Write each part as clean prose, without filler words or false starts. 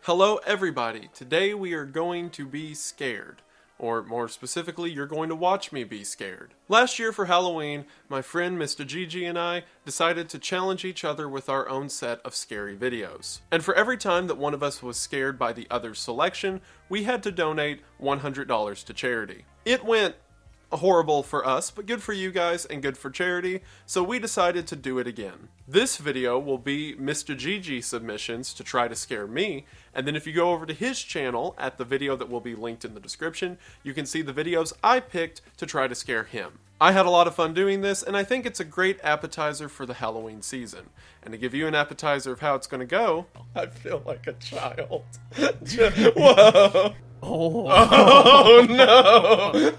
Hello everybody, today we are going to be scared. Or more specifically, you're going to watch me be scared. Last year for Halloween, my friend Mr. Gigi and I decided to challenge each other with our own set of scary videos. And for every time that one of us was scared by the other's selection, we had to donate $100 to charity. It went horrible for us, but good for you guys and good for charity, so we decided to do it again. This video will be Mr. Gigi submissions to try to scare me, and then if you go over to his channel at the video that will be linked in the description, you can see the videos I picked to try to scare him. I had a lot of fun doing this, and I think it's a great appetizer for the Halloween season. And to give you an appetizer of how it's going to go, I feel like a child. Whoa! Oh no!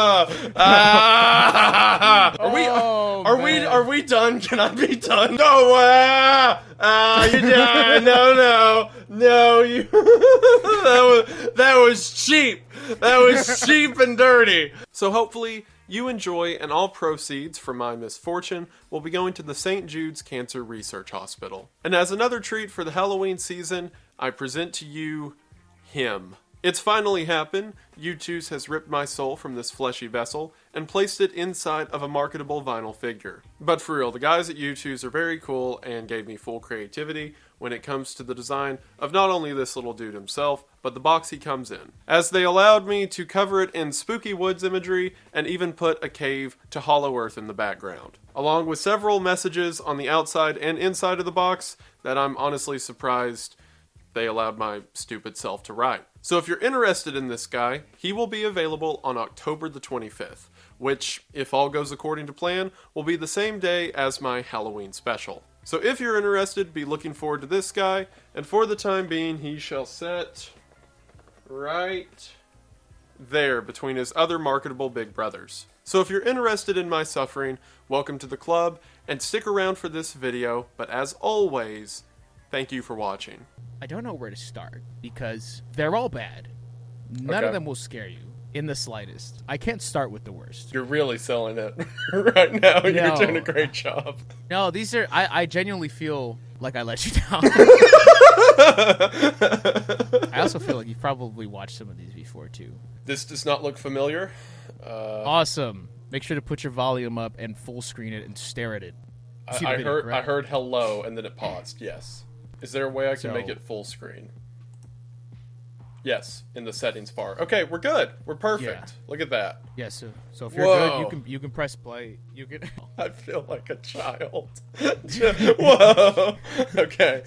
Are we done? Can I be done? No! You done? No! You. that was cheap. That was cheap and dirty. So hopefully you enjoy, and all proceeds from my misfortune will be going to the St. Jude's Cancer Research Hospital. And as another treat for the Halloween season, I present to you him. It's finally happened. U2's has ripped my soul from this fleshy vessel and placed it inside of a marketable vinyl figure. But for real, the guys at U2's are very cool and gave me full creativity when it comes to the design of not only this little dude himself, but the box he comes in, as they allowed me to cover it in spooky woods imagery and even put a cave to Hollow Earth in the background, along with several messages on the outside and inside of the box that I'm honestly surprised they allowed my stupid self to write. So if you're interested in this guy, he will be available on October the 25th, which, if all goes according to plan, will be the same day as my Halloween special. So if you're interested, be looking forward to this guy, and for the time being, he shall sit right there between his other marketable big brothers. So if you're interested in my suffering, welcome to the club, and stick around for this video, but as always, thank you for watching. I don't know where to start because they're all bad. None of them will scare you in the slightest. I can't start with the worst. You're really selling it right now. You're doing a great job. No, these are... I genuinely feel like I let you down. I also feel like you've probably watched some of these before, too. This does not look familiar. Awesome. Make sure to put your volume up and full screen it and stare at it. I heard hello and then it paused, yes. Is there a way I can make it full screen? Yes, in the settings bar. Okay, we're good. We're perfect. Yeah. Look at that. Yeah, so if you're good, you can press play. You can. I feel like a child. Whoa. Okay.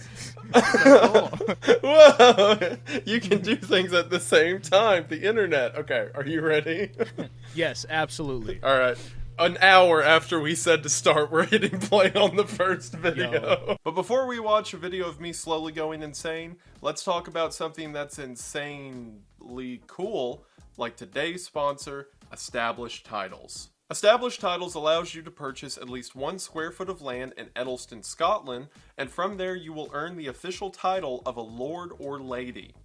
Whoa. You can do things at the same time. The internet. Okay, are you ready? Yes, absolutely. All right. An hour after we said to start, we're hitting play on the first video. Yo. But before we watch a video of me slowly going insane, let's talk about something that's insanely cool, like today's sponsor, Established Titles. Established Titles allows you to purchase at least 1 square foot of land in Edelston, Scotland, and from there you will earn the official title of a lord or lady.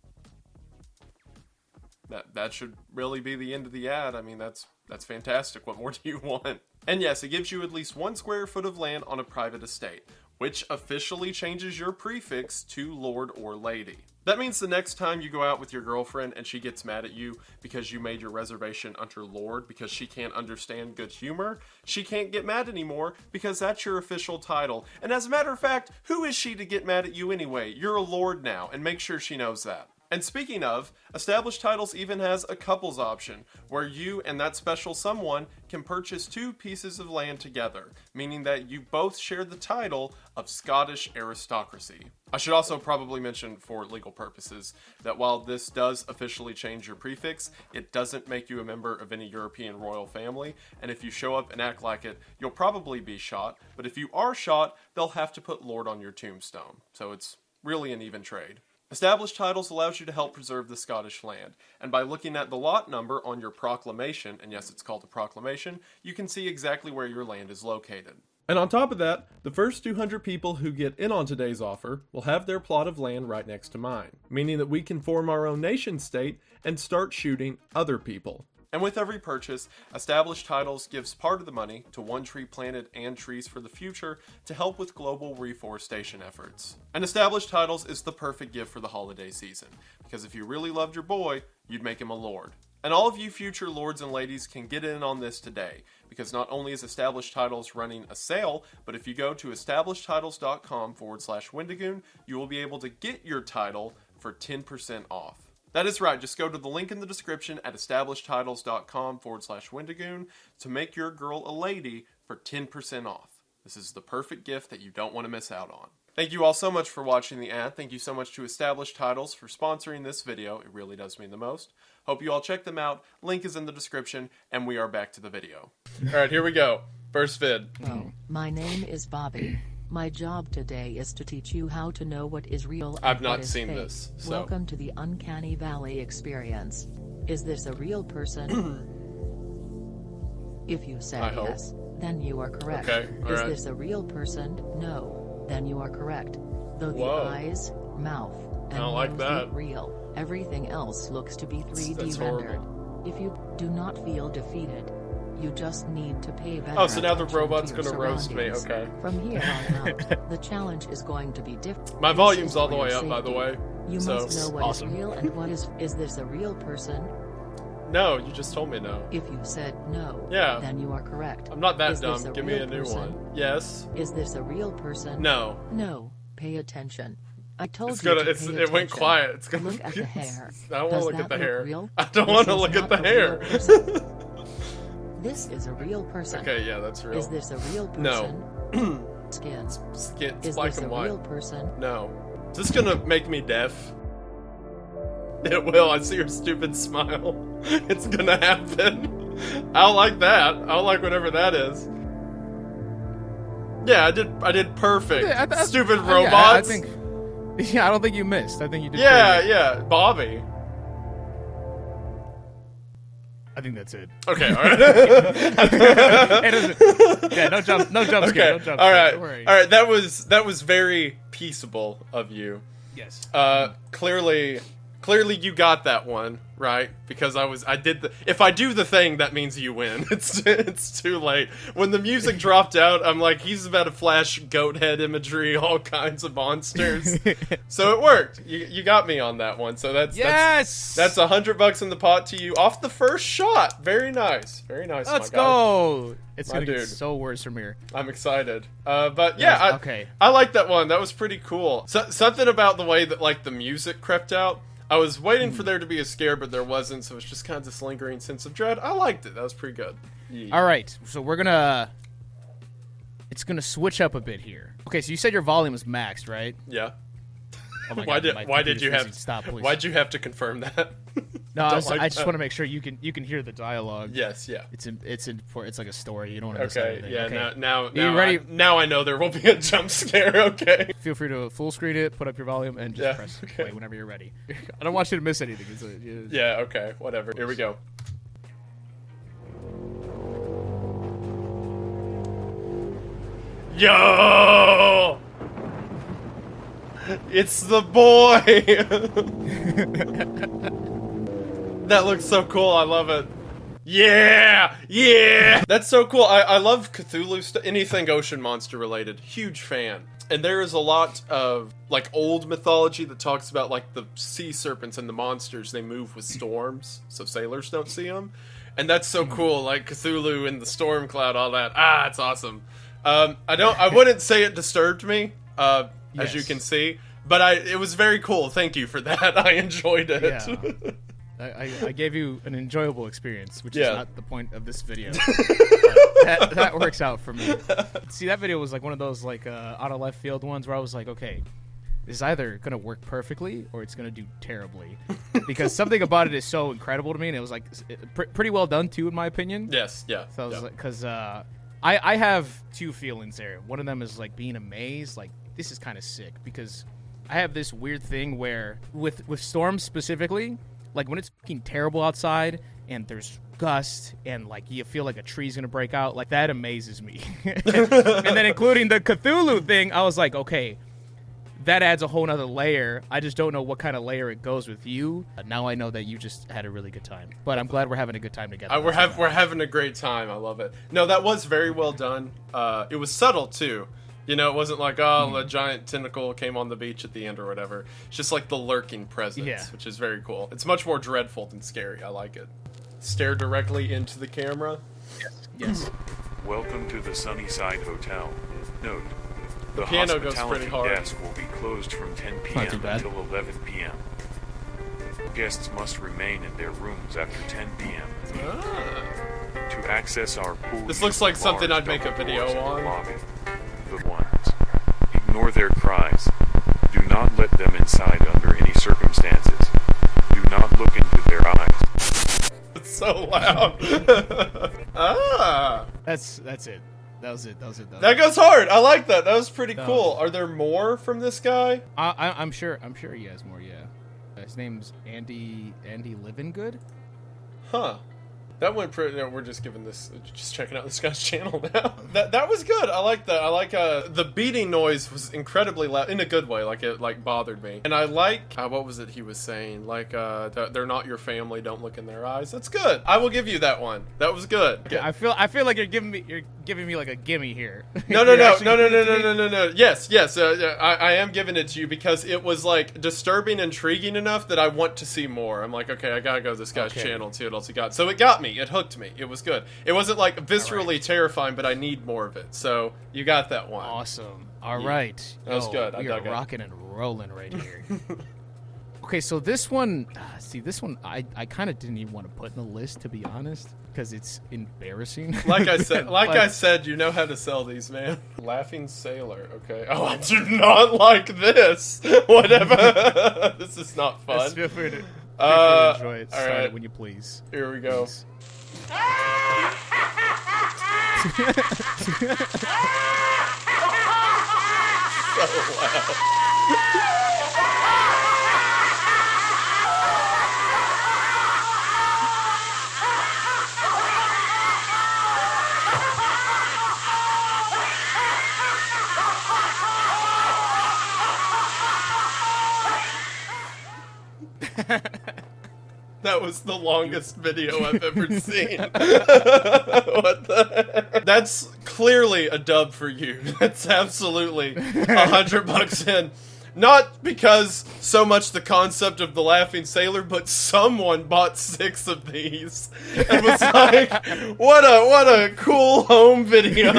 That should really be the end of the ad. I mean, that's fantastic. What more do you want? And yes, it gives you at least 1 square foot of land on a private estate, which officially changes your prefix to lord or lady. That means the next time you go out with your girlfriend and she gets mad at you because you made your reservation under lord because she can't understand good humor, she can't get mad anymore because that's your official title. And as a matter of fact, who is she to get mad at you anyway? You're a lord now, and make sure she knows that. And speaking of, Established Titles even has a couples option, where you and that special someone can purchase 2 pieces of land together, meaning that you both share the title of Scottish aristocracy. I should also probably mention, for legal purposes, that while this does officially change your prefix, it doesn't make you a member of any European royal family, and if you show up and act like it, you'll probably be shot, but if you are shot, they'll have to put Lord on your tombstone, so it's really an even trade. Established Titles allows you to help preserve the Scottish land, and by looking at the lot number on your proclamation, and yes, it's called a proclamation, you can see exactly where your land is located. And on top of that, the first 200 people who get in on today's offer will have their plot of land right next to mine, meaning that we can form our own nation state and start shooting other people. And with every purchase, Established Titles gives part of the money to One Tree Planet and Trees for the Future to help with global reforestation efforts. And Established Titles is the perfect gift for the holiday season, because if you really loved your boy, you'd make him a lord. And all of you future lords and ladies can get in on this today, because not only is Established Titles running a sale, but if you go to establishedtitles.com/Wendigoon, you will be able to get your title for 10% off. That is right, just go to the link in the description at establishedtitles.com/Wendigoon to make your girl a lady for 10% off. This is the perfect gift that you don't want to miss out on. Thank you all so much for watching the ad. Thank you so much to Established Titles for sponsoring this video. It really does mean the most. Hope you all check them out. Link is in the description, and we are back to the video. All right, here we go. First vid. Hello, my name is Bobby. My job today is to teach you how to know what is real and I've not what is seen fake. this, so. Welcome to the Uncanny Valley experience. Is this a real person? If you said I hope. yes, then you are correct. Okay, all is right. this a real person? No, then you are correct. Though the Whoa. eyes, mouth, and I don't like nose that. look real, everything else looks to be 3D That's rendered. horrible. If you do not feel defeated, you just need to pay better Oh, so now the attention robot's to your gonna roast me, surroundings. okay. From here on out, the challenge is going to be different. My This volume's is all the for way your up, by the safety. way. You So, must know what is awesome. real and what is this a real person? No, you just told me no. If you said no, Yeah. then you are correct. I'm not that Is this dumb. a Give me real a new person? one. Yes. Is this a real person? No. No. Pay attention. I told It's you gonna. to It's. pay It went attention. quiet. It's gonna. Look at the hair. I don't want Does to look that at the look hair. real? I don't This want to is look at not the a hair. real person. This is a real person. Okay, yeah, that's real. Is this a real person? No. Skin. It's Is black this a and white. real person? No. Is this gonna make me deaf? It will. I see your stupid smile. It's gonna happen. I don't like that. I don't like whatever that is. Yeah, I did perfect. Yeah, Stupid yeah, robots. I think. Yeah, I don't think you missed. I think you did. Yeah, great. yeah, Bobby. I think that's it. Okay, all right. It doesn't. Yeah, no jump scare. Okay, No jump all scare. right, Don't worry. all right. That was very peaceable of you. Yes. Clearly you got that one right, because I did the. If I do the thing, that means you win. It's too late. When the music dropped out, I'm like, he's about to flash goat head imagery, all kinds of monsters. So it worked. You got me on that one. So that's Yes. that's $100 in the pot to you off the first shot. Very nice, very nice. Let's my guy. go. It's My gonna dude. get so worse from here. I'm excited. But yeah, okay. I like that one. That was pretty cool. Something about the way that like the music crept out. I was waiting for there to be a scare, but there wasn't, so it's just kind of this lingering sense of dread. I liked it. That was pretty good. Yeah. All right, so we're gonna. It's gonna switch up a bit here. Okay, so you said your volume was maxed, right? Yeah. Oh my Why God, my did you computer's have freezing. Stop, please? Why'd you have to confirm that? No, Don't I, was, like I just that. want to make sure you can hear the dialogue. Yes. Yeah. It's like a story. You don't want to miss Okay. anything. Yeah. Okay. Now you ready? now I know there will be a jump scare. Okay. Feel free to full screen it, put up your volume, and just Yeah, press okay. play whenever you're ready. I don't want you to miss anything. Yeah. Okay. Whatever. Here we go. Yo! It's the boy! That looks so cool, I love it. Yeah! Yeah! That's so cool. I love Cthulhu anything ocean monster related. Huge fan. And there is a lot of, like, old mythology that talks about, like, the sea serpents and the monsters, they move with storms, so sailors don't see them. And that's so cool, like Cthulhu and the storm cloud, all that. It's awesome. I wouldn't say it disturbed me, as Yes. you can see, but it was very cool. Thank you for that. I enjoyed it. Yeah. I gave you an enjoyable experience, which Yeah. is not the point of this video. But that works out for me. See, that video was like one of those like out of left field ones where I was like, okay, this is either gonna work perfectly or it's gonna do terribly, because something about it is so incredible to me, and it was like pretty well done too, in my opinion. Yes, yeah. So I was yeah. like, because I have two feelings there. One of them is like being amazed, like this is kind of sick, because I have this weird thing where with storms specifically, like when it's fucking terrible outside and there's gust and like you feel like a tree's gonna break out, like that amazes me. And then including the Cthulhu thing, I was like, okay, that adds a whole nother layer. I just don't know what kind of layer it goes with you. Now I know that you just had a really good time. But I'm glad we're having a good time together. We're having a great time. I love it. No, that was very well done. It was subtle too. You know, it wasn't like, a giant tentacle came on the beach at the end or whatever. It's just like the lurking presence, which is very cool. It's much more dreadful than scary. I like it. Stare directly into the camera. Yes. Welcome to the Sunnyside Hotel. Note, the piano goes pretty hospitality hard. desk will be closed from 10 Not too p.m. bad. until 11 p.m. Guests must remain in their rooms after 10 p.m. To access our pool, This looks like use something large I'd make a double video doors in the on. lobby. The ones. Ignore their cries. Do not let them inside under any circumstances. Do not look into their eyes. It's so loud. That's it. That was it. That goes hard. I like that. That was pretty cool. Are there more from this guy? I'm sure he has more. Yeah. His name's Andy Livingood. Huh. That went pretty. No, we're just checking out this guy's channel now. That was good. I like that. I like the beating noise was incredibly loud in a good way. Like it bothered me. And I like what was it he was saying? Like they're not your family. Don't look in their eyes. That's good. I will give you that one. That was good. Okay, I feel like you're giving me like a gimme here. No. Yes. I am giving it to you because it was like disturbing, intriguing enough that I want to see more. I'm like, okay, I gotta go to this guy's channel and see what else he got. So it got me. It hooked me. It was good. It wasn't like viscerally terrifying, but I need more of it. So you got that one. Awesome. All right. That was good. I We dug are it. rocking and rolling right here. Okay, so this one, this one I kind of didn't even want to put in the list, to be honest, because it's embarrassing. Like I said, you know how to sell these, man. Laughing Sailor. Okay. Oh, I do not like this. Whatever. This is not fun. Yes, feel free to enjoy it. all Start right. it when you please. Here we go. Please. That was the longest video I've ever seen. What the heck? That's clearly a dub for you. That's absolutely $100 in. Not because so much the concept of the Laughing Sailor, but someone bought 6 of these and was like, "What a cool home video."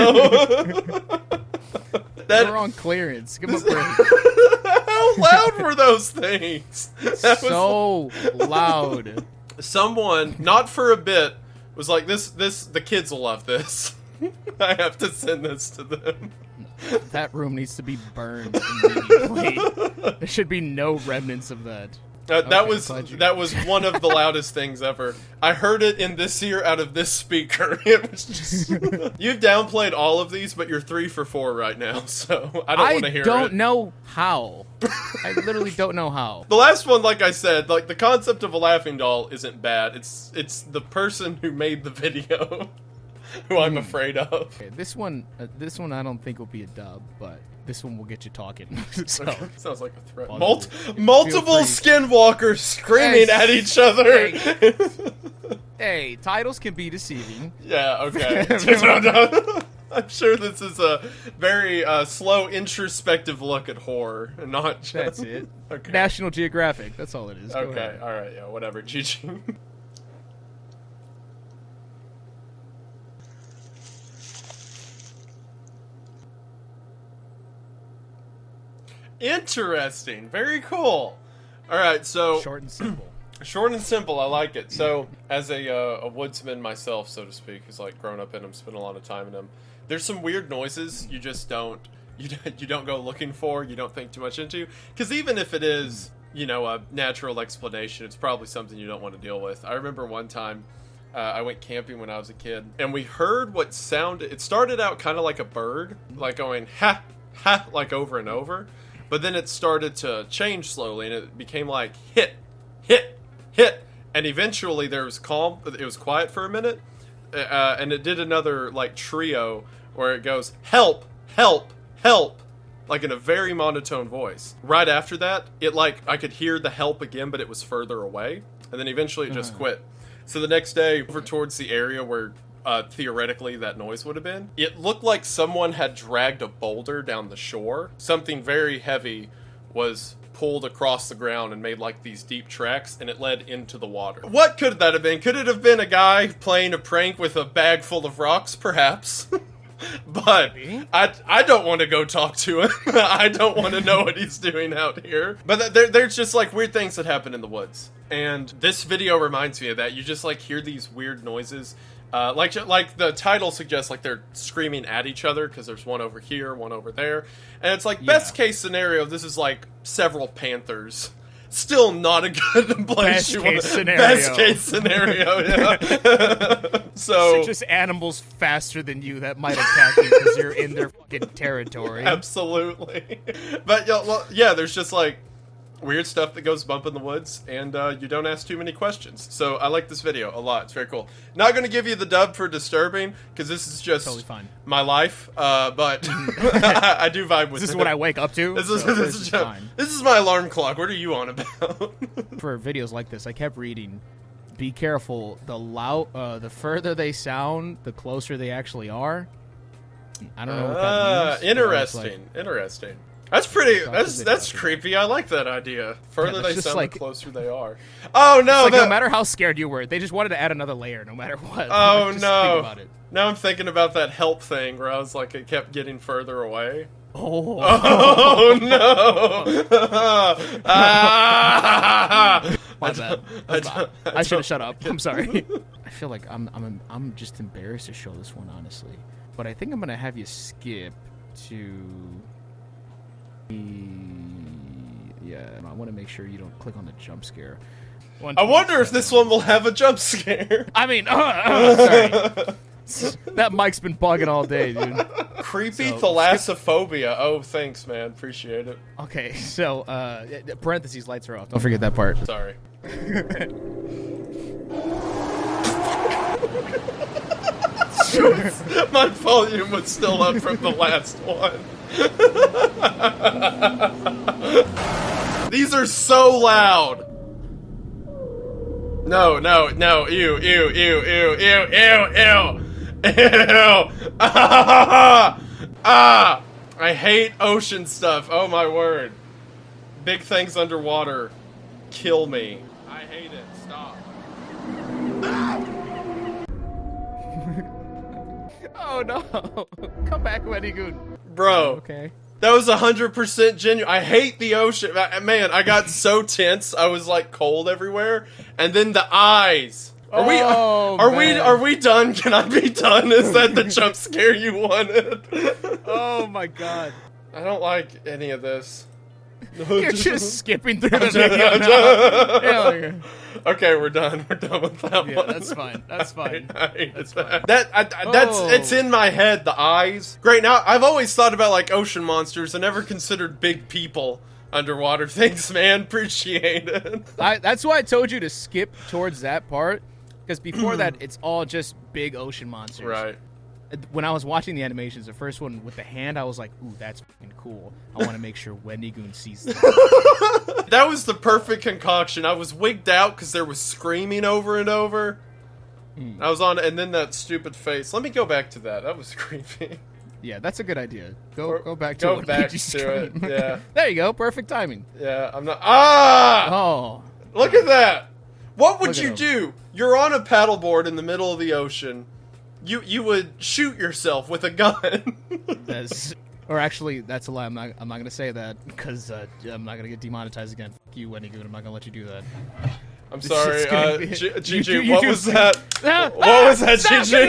We're on clearance. Give them a break. How loud were those things? That was So loud. someone, not for a bit, was like, this the kids will love this. I have to send this to them. That room needs to be burned immediately. There should be no remnants of that. That Okay, that was one of the loudest things ever. I heard it in this ear out of this speaker. It was just you've downplayed all of these, but you're 3 for 4 right now, so I don't want to hear it. I don't know how. I literally don't know how. The last one, like I said, like the concept of a laughing doll isn't bad. It's the person who made the video who I'm afraid of. Okay, this one I don't think will be a dub, but this one will get you talking. So, Sounds like a threat. Feel Multiple free. skinwalkers screaming Yes. at each other. hey, titles can be deceiving. Yeah, okay. I'm sure this is a very slow, introspective look at horror, and not just... That's it. Okay. National Geographic. That's all it is. Go Okay, ahead. alright, yeah, whatever. GG. Interesting. Very cool. Alright, so... Short and simple. Short and simple, I like it. So, as a woodsman myself, so to speak, who's like grown up in them, spent a lot of time in them, there's some weird noises you just don't you don't go looking for, you don't think too much into, because even if it is, you know, a natural explanation, it's probably something you don't want to deal with. I remember one time I went camping when I was a kid, and we heard what sounded. It started out kind of like a bird, like going ha ha, like over and over, but then it started to change slowly, and it became like hit, hit, hit, and eventually there was calm. It was quiet for a minute, and it did another like trio where it goes help, help, help, like in a very monotone voice. Right after that, it like, I could hear the help again, but it was further away. And then eventually it just quit. So the next day, over towards the area where theoretically that noise would have been, it looked like someone had dragged a boulder down the shore. Something very heavy was pulled across the ground and made like these deep tracks, and it led into the water. What could that have been? Could it have been a guy playing a prank with a bag full of rocks? Perhaps. But I don't want to go talk to him. I don't want to know what he's doing out here. But there's just like weird things that happen in the woods. And this video reminds me of that. You just like hear these weird noises. Like the title suggests, like they're screaming at each other because there's one over here, one over there. And it's like best case scenario, this is like several panthers. Still not a good place. Best case scenario, yeah. So just animals faster than you that might attack you because you're in their fucking territory. Absolutely. But yeah, there's just like weird stuff that goes bump in the woods, and you don't ask too many questions. So I like this video a lot. It's very cool. Not going to give you the dub for disturbing, because this is just totally fine. My life, but I do vibe with this is what I wake up to. This is my alarm clock. What are you on about? For videos like this, I kept reading, be careful, the further they sound, the closer they actually are. I don't know what that means. Interesting. That's pretty. That's creepy. I like that idea. Further they sound, like, the closer they are. Oh no! Like, no matter how scared you were, they just wanted to add another layer, no matter what. Oh like, just no! think about it. Now I'm thinking about that help thing where I was like, it kept getting further away. Oh no! My bad. I should have shut up. I'm sorry. I feel like I'm just embarrassed to show this one, honestly. But I think I'm gonna have you skip to. Yeah, I want to make sure you don't click on the jump scare. I wonder if this one will have a jump scare. I mean, sorry. That mic's been bugging all day, dude. Creepy thalassophobia. Oh, thanks, man. Appreciate it. Okay, so, parentheses, lights are off. Don't forget that part. Sorry. My volume was still up from the last one. These are so loud. No, ew. I hate ocean stuff. Oh my word. Big things underwater kill me. I hate it. Stop. Oh no. Come back, Wendigoon. Bro. Okay. That was 100% genuine. I hate the ocean. Man, I got so tense. I was like cold everywhere. And then the eyes. Are we done? Can I be done? Is that the jump scare you wanted? Oh my god. I don't like any of this. You're just skipping through the video now. Okay, we're done. We're done with that one. Yeah, that's fine. That's fine. That's fine. It's in my head, the eyes. Great, now, I've always thought about, like, ocean monsters. I never considered big people underwater. Thanks, man. Appreciate it. That's why I told you to skip towards that part, because before that, it's all just big ocean monsters. Right. When I was watching the animations, the first one with the hand, I was like, ooh, that's fucking cool. I want to make sure Wendigoon sees that. That was the perfect concoction. I was wigged out because there was screaming over and over. I was on, and then that stupid face. Let me go back to that. That was creepy. Yeah, that's a good idea. Go back to Go back to it, yeah. There you go, perfect timing. Yeah, I'm not... Ah! Oh. Look at that! What would you do? You're on a paddleboard in the middle of the ocean. You would shoot yourself with a gun. Or actually, that's a lie. I'm not gonna say that because I'm not gonna get demonetized again. Fuck you, Wendigoon. I'm not gonna let you do that. I'm sorry, Gigi. You what was that? What was that, Gigi?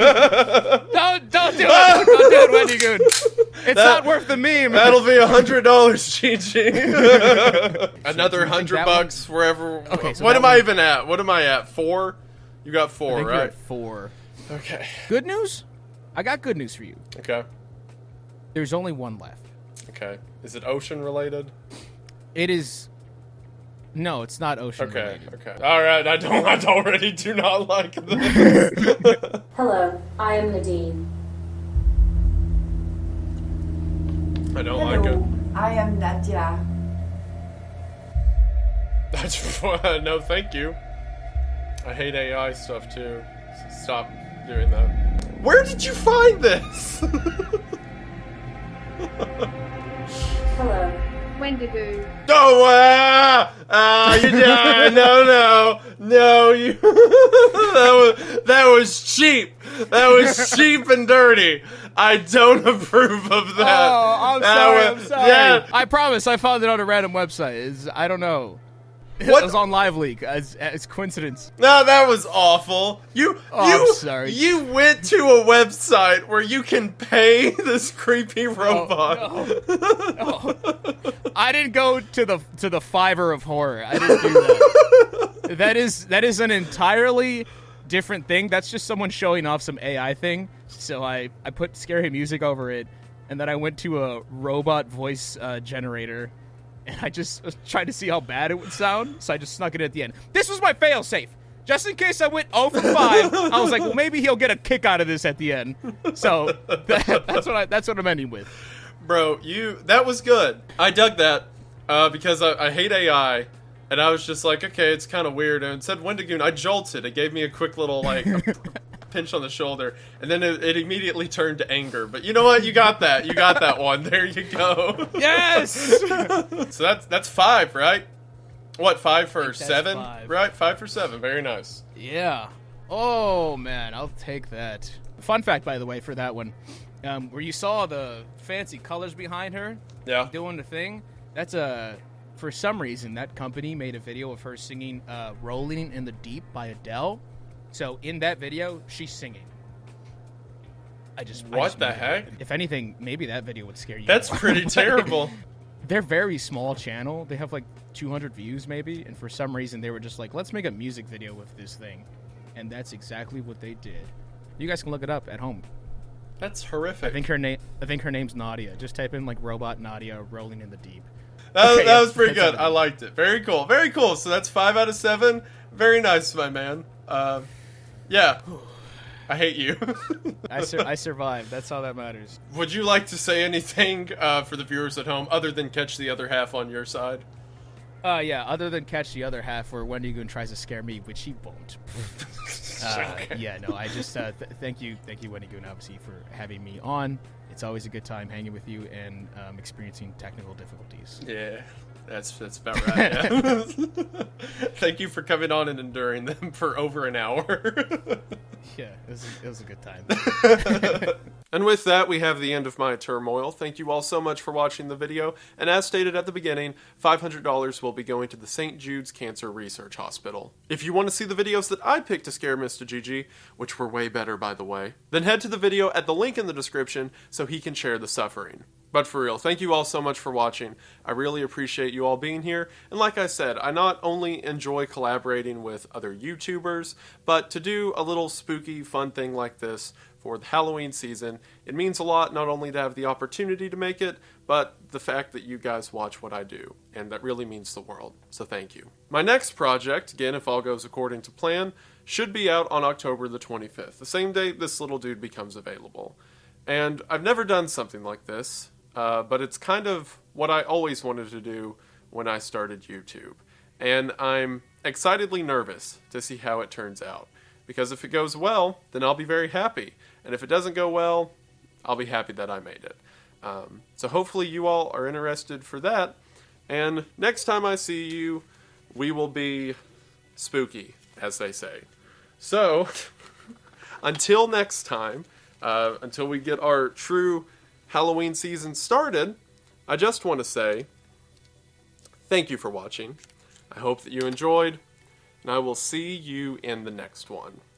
Don't do it. Don't do it, Wendigoon. It's not worth the meme. That'll be $100, Gigi. Another $100 wherever. Okay. So what am I even at? What am I at? 4? You got 4, I think right? You're at 4. Okay. Good news? I got good news for you. Okay. There's only one left. Okay. Is it ocean related? It is. No, it's not ocean related. Okay. All right. I already do not like this. Hello, I am Nadine. I don't like it. I am Nadia. That's no, thank you. I hate AI stuff too. Stop doing that. Where did you find this? Hello. Wendigo. No, you no, you. that was cheap. That was cheap and dirty. I don't approve of that. Oh, I'm sorry. Yeah. I promise I found it on a random website. I don't know. What? It was on LiveLeak as coincidence. No, that was awful. I'm sorry. You went to a website where you can pay this creepy robot. No. I didn't go to the Fiverr of horror. I didn't do that. that is an entirely different thing. That's just someone showing off some AI thing. So I put scary music over it, and then I went to a robot voice generator. And I just tried to see how bad it would sound, so I just snuck it at the end. This was my fail-safe. Just in case I went 0 for 5, I was like, well, maybe he'll get a kick out of this at the end. So that's what I'm ending with. Bro, that was good. I dug that because I hate AI, and I was just like, okay, it's kind of weird. And it said Wendigoon. I jolted. It gave me a quick little, like, pinch on the shoulder, and then it immediately turned to anger. But you know what? You got that. You got that one. There you go. Yes! So that's 5, right? What, 5 for 7? 5. Right, 5 for 7. Very nice. Yeah. Oh, man, I'll take that. Fun fact, by the way, for that one. Where you saw the fancy colors behind her Yeah. doing the thing, that's for some reason, that company made a video of her singing Rolling in the Deep by Adele. So in that video, she's singing. What the heck? If anything, maybe that video would scare you. That's more. pretty terrible. They're very small channel. They have like 200 views maybe, and for some reason they were just like, let's make a music video with this thing. And that's exactly what they did. You guys can look it up at home. That's horrific. I think her name's Nadia. Just type in like robot Nadia rolling in the deep. That was pretty good. I liked it. Very cool. Very cool. So that's 5 out of 7. Very nice, my man. Yeah. I hate you. I survived. That's all that matters. Would you like to say anything for the viewers at home other than catch the other half on your side? Yeah, other than catch the other half where Wendigoon tries to scare me, which he won't. Yeah, no, I just thank you, Wendigoon, obviously, for having me on. It's always a good time hanging with you and experiencing technical difficulties. Yeah, that's about right. Yeah. Thank you for coming on and enduring them for over an hour. Yeah, it was a good time. And with that, we have the end of my turmoil. Thank you all so much for watching the video. And as stated at the beginning, $500 will be going to the St. Jude's Cancer Research Hospital. If you want to see the videos that I picked to scare Mr. GG, which were way better by the way, then head to the video at the link in the description so he can share the suffering. But for real, thank you all so much for watching. I really appreciate you all being here. And like I said, I not only enjoy collaborating with other YouTubers, but to do a little spooky, fun thing like this for the Halloween season, it means a lot not only to have the opportunity to make it, but the fact that you guys watch what I do. And that really means the world. So thank you. My next project, again, if all goes according to plan, should be out on October the 25th, the same day this little dude becomes available. And I've never done something like this. But it's kind of what I always wanted to do when I started YouTube. And I'm excitedly nervous to see how it turns out. Because if it goes well, then I'll be very happy. And if it doesn't go well, I'll be happy that I made it. So hopefully you all are interested for that. And next time I see you, we will be spooky, as they say. So, until next time, until we get our true Halloween season started, I just want to say thank you for watching. I hope that you enjoyed, and I will see you in the next one.